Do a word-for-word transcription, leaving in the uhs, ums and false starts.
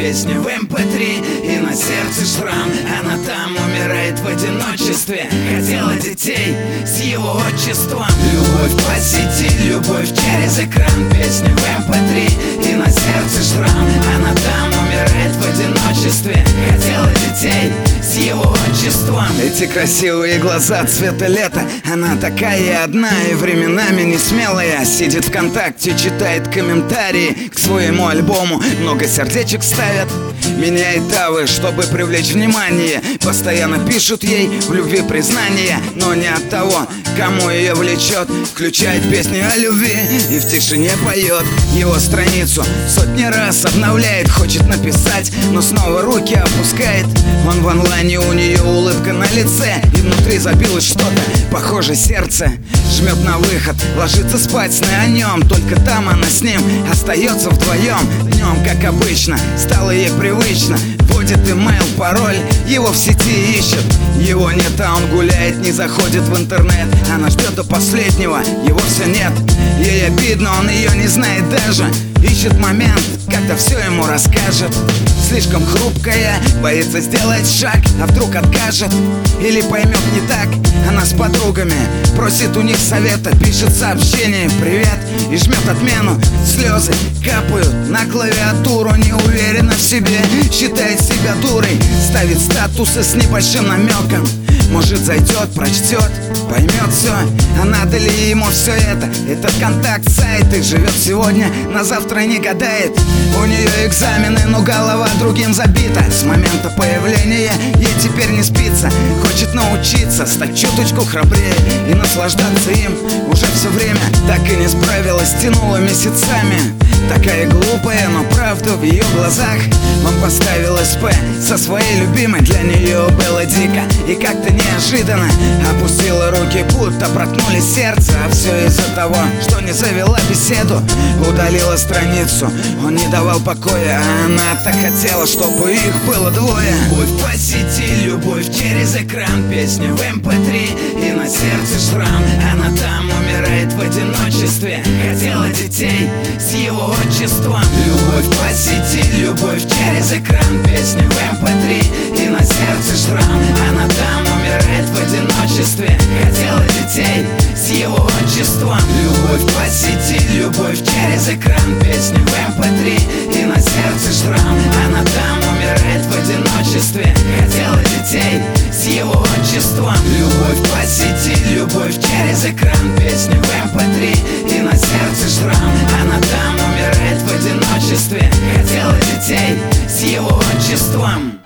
песню в эм пэ три, и на сердце шрам. Она там умирает в одиночестве, хотела детей с его отчеством. Любовь по сети, любовь через экран, песня в эм пэ три, и на сердце шрам. Она там умирает в одиночестве, хотела детей с его отчеством. Эти красивые глаза цвета лета, она такая одна и временами не смелая. Сидит ВКонтакте, читает комментарии к своему альбому, много сердечек ставят, меняет тавы, чтобы привлечь внимание. Постоянно пишут ей в любви признание, но не от того, кому ее влечет. Включает песни о любви и в тишине поет. Его страницу сотни раз обновляет, хочет написать, но снова руки опускает. Он в онлайне, у нее улыбка на лице, и внутри забилось что-то, похоже, сердце жмет на выход, ложится спать, сны о нем. Только там она с ним остается вдвоем. Днем, как обычно, стало ей привычно. Вводит имейл, пароль, его в сети ищет. Его нет, а он гуляет, не заходит в интернет. Она ждет до последнего, его все нет. Ей обидно, он ее не знает даже. Ищет момент, когда все ему расскажет. Слишком хрупкая, боится сделать шаг, а вдруг откажет или поймет не так. Она с подругами просит у них совета, пишет сообщение «Привет» и жмет отмену. Слезы капают на клавиатуру, не уверена в себе, считает себя дурой, ставит статусы с небольшим намеком. Может, зайдет, прочтет, поймет все. А надо ли ему все это? Этот контакт, сайт, и живет сегодня, на завтра не гадает. У нее экзамены, но голова другим забита. С момента появления ей теперь не спится. Хочет научиться стать чуточку храбрее и наслаждаться им уже все время. Так и не справилась, тянула месяцами. Такая глупая, но правда в ее глазах. Он поставил эс пэ со своей любимой, для нее было дико и как-то неожиданно. Опустила руки, будто проткнули сердце. А все из-за того, что не завела беседу. Удалила страницу, он не давал покоя, а она так хотела, чтобы их было двое. Любовь по сети, любовь через экран, песня в эм пэ три, и на сердце шрам. Она там умирает в одиночестве, хотела детей с его отчеством. Любовь по сети, любовь через экран, песня в эм пэ три, и на сердце шрам. Она там умирает в одиночестве, хотела детей с его отчеством. Любовь по сети, любовь через экран, песня в эм пэ три, и на сердце шрам. Она там умирает в одиночестве, хотела детей с его отчеством. Любовь по сети, любовь через экран, песня в эм пэ три, и на сердце шрам. Она там умирает в одиночестве, хотела детей с его отчеством.